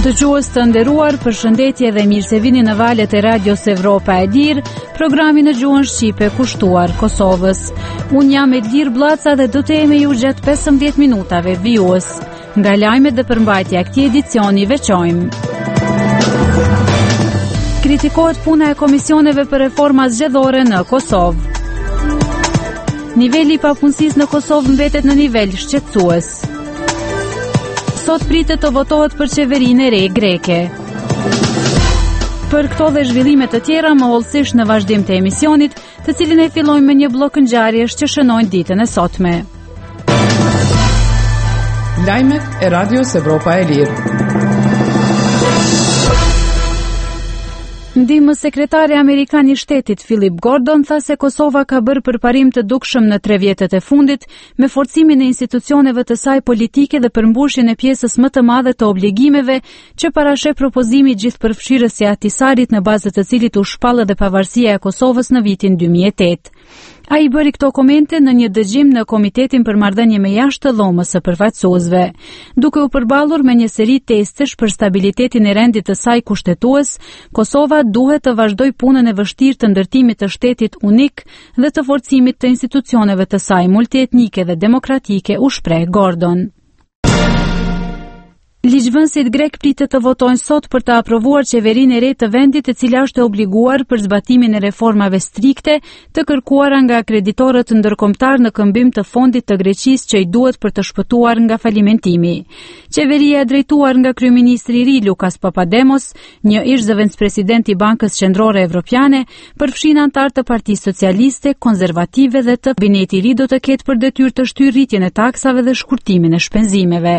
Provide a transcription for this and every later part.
Dëgjues të nderuar, përshëndetje dhe mirë se vini në valët e Radios Evropa e Lirë, programin në gjuhën shqipe kushtuar Kosovës. Unë jam Elir Blaca dhe do të jemi ju gjatë 15 minutave vijues. Nga lajmet dhe përmbajtja e këtij edicioni veçojmë. Kritikohet puna e komisioneve për reforma zgjedhore në Kosovë. Niveli i papunësisë në Kosovë mbetet në nivel shqetësues. Sot pritet të votohet për qeverinë e re greke. Për këto dhe zhvillime të tjera më hollësisht në vazhdim të emisionit, të cilin e fillojmë me një blok ngjarjesh që shënojnë ditën e sotme. Lajmet e Radios Evropa e Lirë. Ndihmës sekretari amerikan I shtetit Philip Gordon tha se Kosova ka bërë përparim të dukshëm në 3 vjetet e fundit me forcimin e institucioneve të saj politike dhe përmbushjen e pjesës më të madhe të obligimeve që parasheh propozimi gjithëpërfshirës I Ahtisarit në bazë të cilit u shpall edhe pavarësia e Kosovës në vitin 2008. Ai bëri këto komente në një dëgjim në Komitetin për Marrëdhënie me Jashtë të Dhomës së Përfaqësuesve. Duke u përballur me një seri testesh për stabilitetin e rendit të saj kushtetues, Kosova duhet të vazhdoj punën e vështirë të ndërtimit të shtetit unik dhe të forcimit të institucioneve të saj multietnike dhe demokratike, u shpreh Gordon. Ligjvënësit grek pritet të votojnë sot për të aprovuar qeverinë e re të vendit, e cila është e obliguar për zbatimin e reformave strikte të kërkuara nga kreditorët ndërkombëtar në këmbim të fondit të Greqisë që I duhet për të shpëtuar nga falimentimi. Qeveria e drejtuar nga kryeministri I ri Lukas Papademos, një ish zëvendëspresident I Bankës Qendrore Evropiane, përfshin anëtar të Partisë Socialiste, Konservative dhe të kabineti I ri do të ketë për detyrë të shtyrë rritjen e taksave dhe shkurtimin e shpenzimeve.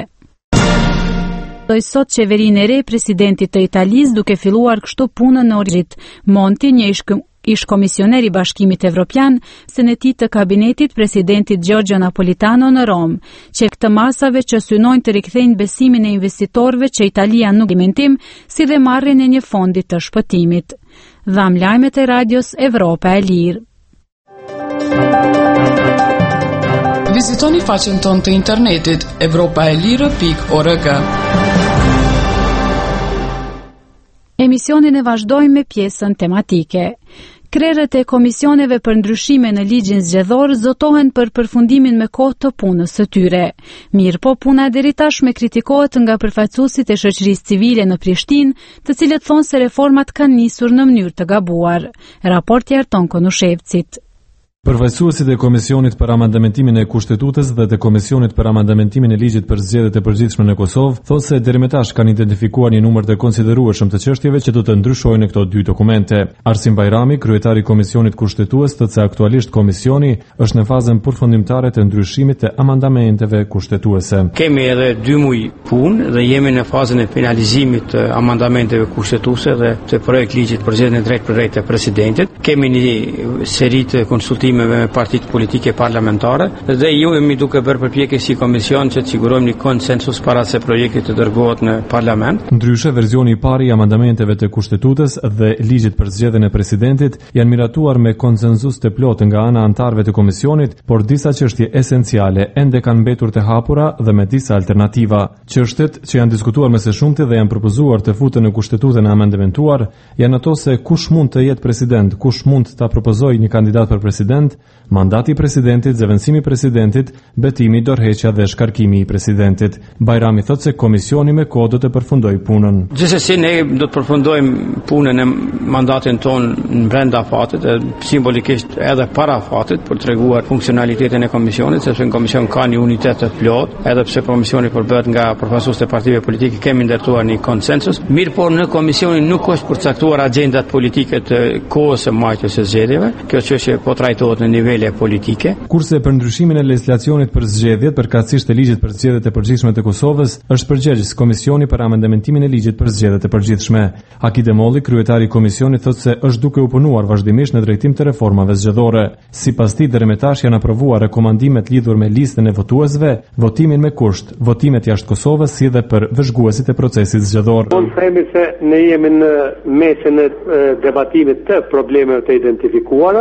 Sot qeverinë e re presidentit të Italisë, duke filluar kështu punën në origit. Monti, një ish komisioner I Bashkimit Evropian, senetit të kabinetit presidentit Giorgio Napolitano në Rom, që këtë masave që synojnë të rikthejnë besimin e investitorëve që Italia nuk mentim, si dhe marrjen e një fondi të shpëtimit. Dham lajmet e Radios Evropa e Lirë. Vizitoni faqen tonë të internetit evropaelire.org. Emisionin e vazhdojmë me pjesën tematike. Krerët e komisioneve për ndryshime në ligjin zgjedhor zotohen për përfundimin me kohë të punës së tyre. Mirë po, puna deri tashmë kritikohet nga përfaqësuesit e shoqërisë civile në Prishtinë, të cilët thonë se reformat kanë nisur në mënyrë të gabuar. Raporti Arton Konushevcit. Përfaqësuesit e Komisionit për amandamentimin e Kushtetutës dhe të Komisionit për amandamentimin e ligjit për zgjedhjet e përgjithshme në Kosovë thonë se deri më tash kanë identifikuar një numër të konsiderueshëm të çështjeve që do të ndryshojnë në këto 2 dokumente. Arsim Bajrami, kryetari I Komisionit Kushtetues, thotë se aktualisht komisioni është në fazën përfundimtare të ndryshimit të amendamenteve kushtetuese. Kemi edhe 2 muaj punë dhe jemi në fazën e finalizimit të amendamenteve kushtetuese dhe të projekt ligjit për zgjedhjen e drejtë për drejtë të presidentit. Kemi një seri të konsultimeve me partitë politike parlamentare dhe ju jemi duke bërë përpjekje si komision që të sigurojmë një konsensus para se projekti të dërgohet në parlament. Ndryshe, versioni I parë I amendamenteve të kushtetues dhe ligjit për zgjedhjen e presidentit janë miratuar me konsensus të plotë nga ana anëtarëve të komisionit, por disa çështje esenciale ende kanë mbetur të hapura dhe me disa alternativa. Çështjet që janë diskutuar më së shumti dhe janë propozuar të futen në kushtetutën e amendamentuar janë ato se kush mund të jetë president, kush mund ta propozojë një kandidat për president, mandati I presidentit, zëvendësimi I presidentit, betimi, dorëheqja dhe shkarkimi I presidentit. Bajrami thotë se komisioni me kohë do të përfundojë punën. Gjithsesi ne do të përfundojmë punën e mandatin ton në brenda fatit, simbolikisht edhe para fatit, për treguar funksionalitetin e komisionit, sepse në komision ka një unitet të plotë, edhe pse komisioni përbëhet nga përfaqësues të partive politike, kemi ndërtuar një konsensus. Mirë, por në komisionin nuk është përcaktuar agjendat politike të kohës së marrjes së zgjedhjeve. Kjo çështje po trajtohet në nivele politike. Kurse për ndryshimin e legjislacionit për zgjedhjet, përkatësisht e ligjit për zgjedhjet e përgjithshme të Kosovës, është përgjegjës Komisioni për amendamentimin e ligjit për zgjedhjet e përgjithshme. Aki Demolli, kryetari I komisionit, thotë se është duke u punuar vazhdimisht në drejtim të reformave zgjedhore. Sipas tij, deri më tash janë aprovuar rekomandimet lidhur me listën e votuesve, votimin me kusht, votimet jashtë Kosovës, si dhe për vëzhguesit e procesit zgjedhor. Unë themi se ne jemi në mesin e debatimit të problemeve të identifikuara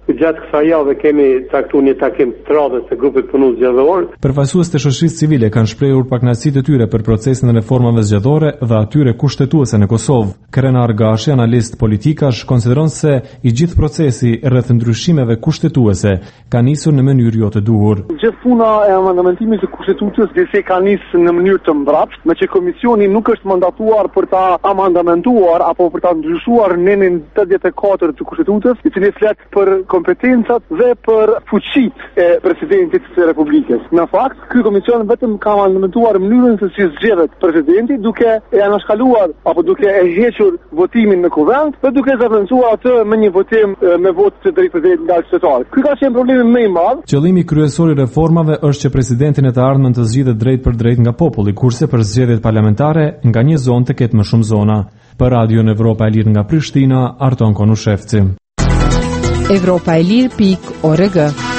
Gjatë kësaj jave kemi caktuar një takim të radhës të grupit punues zgjedhor. Përfaqësues të shoqërisë civile kanë shprehur pakënaqësitë e tyre për procesin e reformave zgjedhore dhe atyre kushtetuese në Kosovë. Krenar Gashi, analist politikash, konsideron se i gjithë procesi rreth ndryshimeve kushtetuese ka nisur në mënyrë jo të duhur. Gjithë puna e amendamentimit të kushtetutës disi ka nisur në mënyrë të mbrapsht, me që komisioni nuk është mandatuar për ta amendamentuar apo për ta ndryshuar nenin 84 të kushtetutës, i cili flet për kompetencat dhe për fuqitë e presidentit të Republikës. Në fakt, ky komision vetëm ka amendamentuar mënyrën se si zgjedhet presidenti, duke e anashkaluar apo duke e hequr votimin në kuvend dhe duke zaventsuar atë me një votim me votë të drejtpërdrejtë nga qytetarët. Ky ka qenë problemi më i madh. Qëllimi kryesor i reformave është që presidentin e të ardhmen të zgjidhet drejt për drejt nga populli, kurse për zgjedhjet parlamentare nga një zonë të ketë më shumë zona. Për Radion Evropa e Lirë nga Prishtina, Arton Konushevci. Evropaelir.org.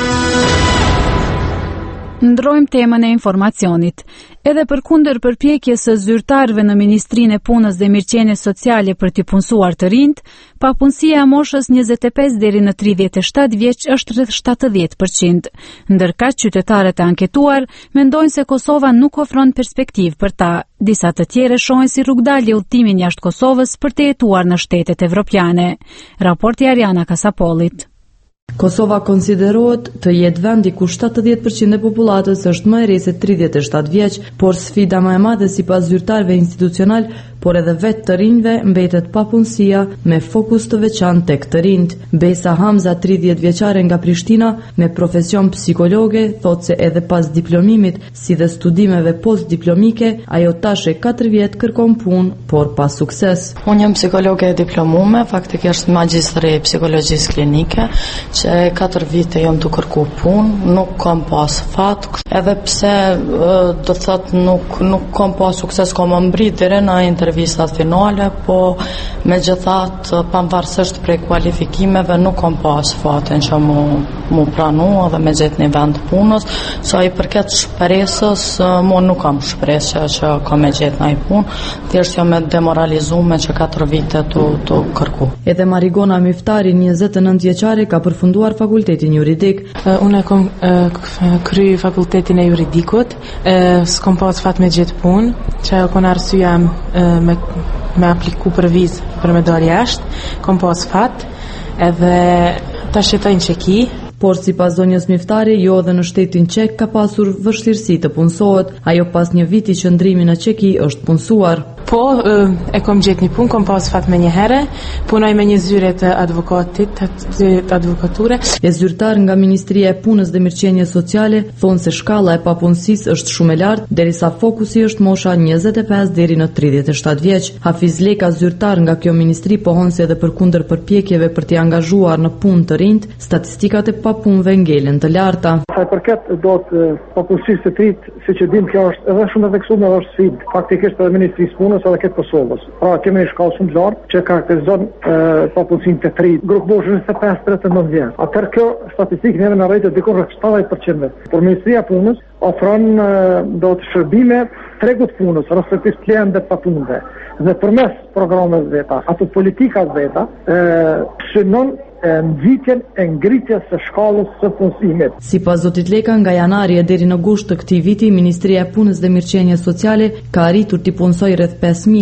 Ndrojmë temën e informacionit. Edhe përkundër përpjekjes së zyrtarëve në Ministrinë e Punës dhe Mirëqenies Sociale për t'i punësuar të rinjt, papunësia e moshës 25 deri në 37 vjeç është rreth 70%. Ndërkaq qytetarët e anketuar mendojnë se Kosova nuk ofron perspektivë për ta. Disa të tjerë shohin si rrugdalje udhëtimin jashtë Kosovës për të jetuar në shtetet evropiane. Raporti Ariana Kasapollit. Kosova konsiderohet të jetë vendi ku 70% e popullatës është më e re se 37 vjeç, por sfida më e madhe sipas zyrtarëve institucional, por edhe vetë të rinjve mbetet papunësia me fokus të veçantë tek të rinjt. Besa Hamza, 30 vjeçare nga Prishtina, me profesion psikologe, thotë se edhe pas diplomimit, si dhe studimeve postdiplomike, ajo tash e 4 vjet kërkon punë, por pa sukses. Unë jam psikologe e diplomume, faktikisht magjistri e psikologjisë klinike, që 4 vite jam të kërku punë, nuk kam pas fat, edhe pse do thot nuk kam pas sukses, kam mbrit deri në intervistat finale, po megjithatë pavarësisht prej kualifikimeve nuk kam pas fatin që mu pranu edhe me gjetë një vend punës, sa i përket shpresës, mu nuk kam shpresë që kam me gjetë në i punë, thjesht jam me demoralizume që 4 vite të kërku. Edhe Marigona Miftari, 29 vjeçare, ka përfunduar fakultetin juridik. Unë e kom kry fakultetin e juridikut, s'kom pas fat me gjithë punë, që ajo kon arsyeja me apliku për vizë për me dalë jashtë, kom pas fat, edhe ta shqetojnë Çeki. Por sipas zonjës Miftari, jo edhe në shtetin Çek ka pasur vështirësi të punësohet, ajo pas një viti qëndrimi në Çeki është punësuar. Po, e kom gjetë një punë, kom pas fat me një herë, punoj me një zyre të advokatit, të advokature. E zyrtar nga Ministria e Punës dhe Mirëqenies Sociale thonë se shkalla e papunësisë është shumë e lartë, derisa fokusi është mosha 25 deri në 37 vjeç. Hafiz Leka, zyrtar nga kjo ministri, pohon se edhe përkundër përpjekjeve për t'i angazhuar në punë të rinjt, statistikat e papunëve ngelen të larta. Sa i përket do të papunësisë të trit, siç e dim, kjo është edhe shumë e theksuar, edhe është sfidë. Faktikisht edhe Ministrisë Punës edhe këtë Kosovës. Pra kemi një shkallë shumë të lartë që karakterizon papunësinë të trit. Grup moshës 25-39 vjeç. Atëherë kjo statistikë neve në rreth diku rreth 70%. Por Ministria e Punës ofron do të shërbime tregut punës, respektivisht klientëve të punëve. Dhe përmes programeve veta, ato politika veta, synon nxitjen e ngritjes së shkallës së punësimit. Sipas zotit Leka, nga janari deri në gusht të këtij viti, Ministria e Punës dhe Mirëqenies Sociale ka arritur t'i punësojë rreth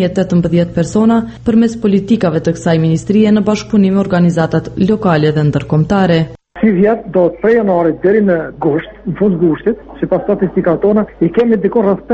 5018 persona përmes politikave të kësaj ministrie në bashkëpunim me organizatat lokale dhe ndërkombëtare. Si vjet do të prej janarit deri në gusht, në fund gushtit, sipas statistikave tona, i kemi diku rreth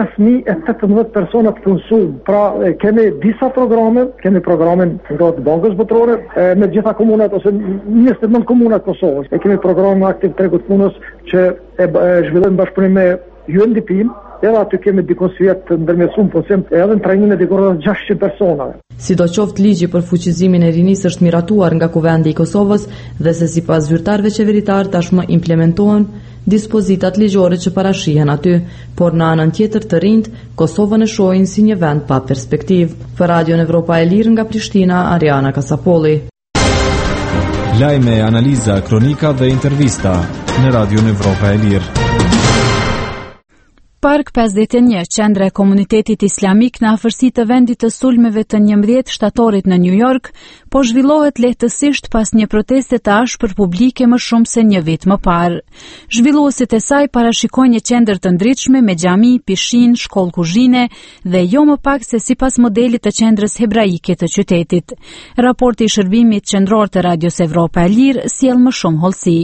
5018 persona të punësuar. Pra kemi disa programe, kemi programin të Bankës Botërore me gjitha komunat ose 29 komunat Kosovës. E kemi programin aktiv tregut punës që e zhvillojmë bashkëpunim me UNDP. Edhe aty kemi dikon si jetë ndërmjetësuar punësim edhe në trajnimin e dikon rreth 600 personave. Sidoqoftë ligji për fuqizimin e rinisë është miratuar nga Kuvendi i Kosovës dhe se sipas zyrtarëve qeveritar tashmë implementohen dispozitat ligjore që parashihen aty, por në anën tjetër të rinjt Kosovën e shohin si një vend pa perspektivë. Për Radion Evropa e Lirë nga Prishtina, Ariana Kasapolli. Lajme, analiza, kronika dhe intervista në Radion Evropa e Lirë. Park 51, qendra e komunitetit islamik në afërsi të vendit të sulmeve të 11 shtatorit në New York, po zhvillohet lehtësisht pas një proteste të ashpër publike më shumë se një vit më parë. Zhvilluesit e saj parashikojnë një qendër të ndritshme me xhami, pishinë, shkollë kuzhine dhe jo më pak se sipas modelit të qendrës hebraike të qytetit. Raporti i shërbimit qendror të Radios Evropa e Lirë sjell më shumë hollësi.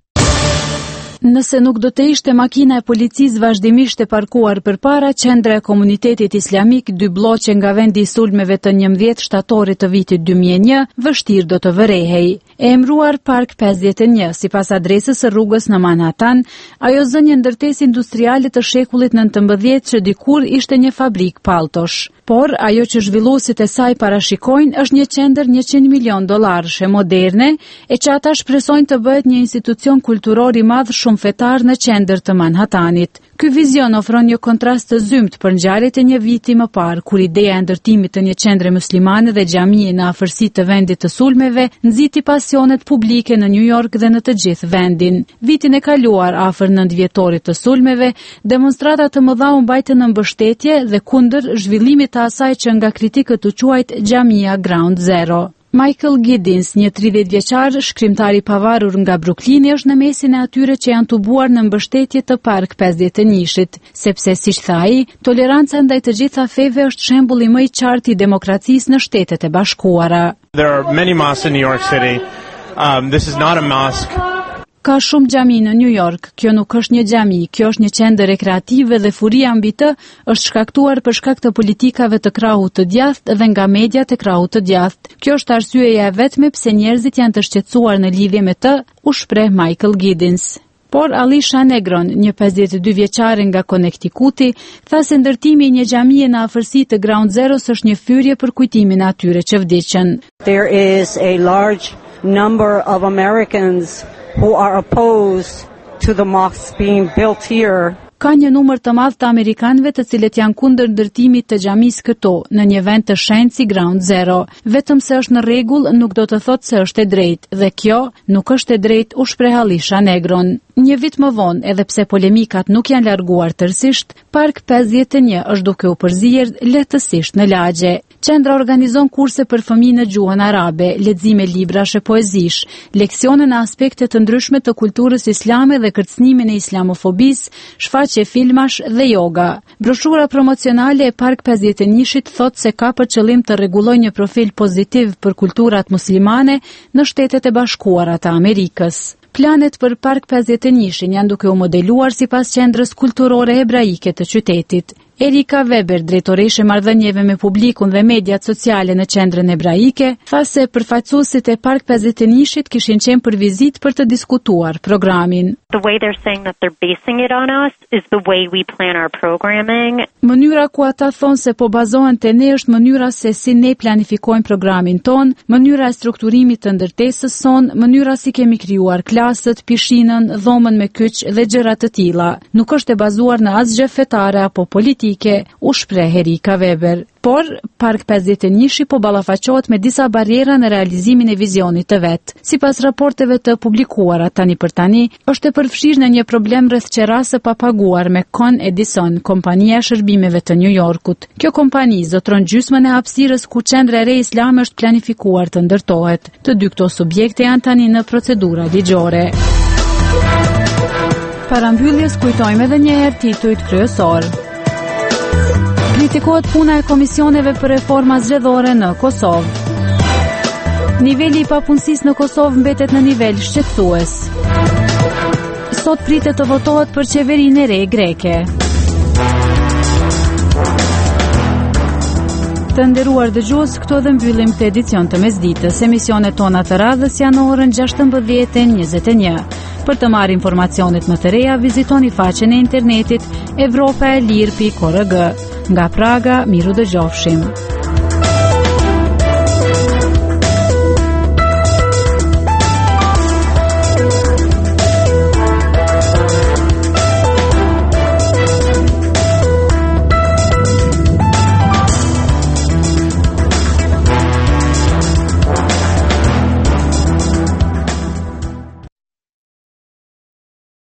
Nëse nuk do të ishte makina e policisë vazhdimisht e parkuar përpara, qendra e komunitetit islamik, 2 bloqe nga vendi i sulmeve të 11 shtatorit të vitit 2001, vështirë do të vërehej. E emruar Park 51, sipas adresës së rrugës në Manhattan, ajo zë një ndërtesë industriale të shekullit 19 që dikur ishte një fabrik palltosh. Por ajo që zhvilluesit e saj parashikojnë është një qendër $100 milion moderne, e që ata shpresojnë të bëhet një institucion kulturor i madh shumë fetar në qendër të Manhattanit. Ky vizion ofron një kontrast të zymt për ngjarjet e një viti më parë, kur ideja e ndërtimit të një qendre muslimane dhe xhamie në afërsi të vendit të sulmeve nxiti pasionet publike në New York dhe në të gjithë vendin. Vitin e kaluar, afër 9 vjetorit të sulmeve, demonstrata të mëdha u mbajtën në mbështetje dhe kundër zhvillimit të asaj që nga kritikët u quajt xhamia Ground Zero. Michael Giddens, një 30-vjeçar shkrimtar i pavarur nga Brooklyni, është në mesin e atyre që janë tubuar në mbështetje të Park 51-shit, sepse siç tha ai, toleranca ndaj të gjitha feve është shembulli më i qartë i demokracisë në Shtetet e Bashkuara. There are many mosques in New York City. This is not a mosque. Ka shumë xhami në New York, kjo nuk është një xhami, kjo është një qendër rekreative dhe furia mbi të është shkaktuar për shkak të politikave të krahut të djathtë dhe nga mediat e krahut të djathtë. Kjo është arsyeja e vetme pse njerëzit janë të shqetësuar në lidhje me të, u shpreh Michael Giddens. Por Alisha Negron, një 52 vjeçare nga Connecticuti, tha se ndërtimi i një xhamie në afërsi të Ground Zero është një fyrje për kujtimin e atyre që vdiqën. There is a large number of Americans who are opposed to the mosques being built here. Ka një numër të madh të amerikanëve të cilët janë kundër ndërtimit të xhamisë këtu, në një vend të shenjtë si Ground Zero. Vetëm se është në rregull nuk do të thotë se është e drejtë, dhe kjo nuk është e drejtë, u shpreh Alisha Negron. Një vit më vonë, edhe pse polemikat nuk janë larguar tërësisht, Park 51 është duke u përzier lehtësisht në lagje. Qendra organizon kurse për fëmijë në gjuhën arabe, lexime librash e poezish, leksione në aspekte të ndryshme të kulturës islame dhe kërcënimin e islamofobisë, shfaqje filmash dhe yoga. Broshura promocionale e Park 51-shit thotë se ka për qëllim të rregullojë një profil pozitiv për kulturat muslimane në Shtetet e Bashkuara të Amerikës. Planet për Park 51-shin janë duke u modeluar sipas qendrës kulturore hebraike të qytetit. Erika Weber, drejtoreshe marrëdhënieve me publikun dhe mediat sociale në qendrën hebraike, tha se përfaqësuesit e Park 51-shit kishin qenë për vizitë për të diskutuar programin. The way they're saying that they're basing it on us is the way we plan our programming. Mënyra ku ata thonë se po bazohen te ne është mënyra se si ne planifikojmë programin ton, mënyra e strukturimit të ndërtesës son, mënyra si kemi krijuar klasët, pishinën, dhomën me kyç dhe gjëra të tilla. Nuk është e bazuar në asgjë fetare apo politike, u shpreh Erika Weber. Por, Park 51-shi po ballafaqohet me disa barriera në realizimin e vizionit të vet. Sipas raporteve të publikuara tani për tani, është e përfshirë në një problem rreth qerrasë pa paguar me Con Edison, kompania e shërbimeve të New Yorkut. Kjo kompani zotron gjysmën e hapësirës ku qendra e re islame është planifikuar të ndërtohet. Të dy këto subjekte janë tani në procedura ligjore. Para mbylljes kujtojmë edhe një herë titujt kryesor. Kritikohet puna e komisioneve për reforma zgjedhore në Kosovë. Niveli i papunësisë në Kosovë mbetet në nivel shqetësues. Sot pritet të votohet për qeverinë e re greke. Të nderuar dëgjues, këto dhe mbyllim këtë edicion të mesditës. Emisionet tona të radhës janë në orën 16:21. Për të marrë informacionet më të reja, vizitoni faqen e internetit evropaelir.org. Nga Praga, miru dëgjofshim.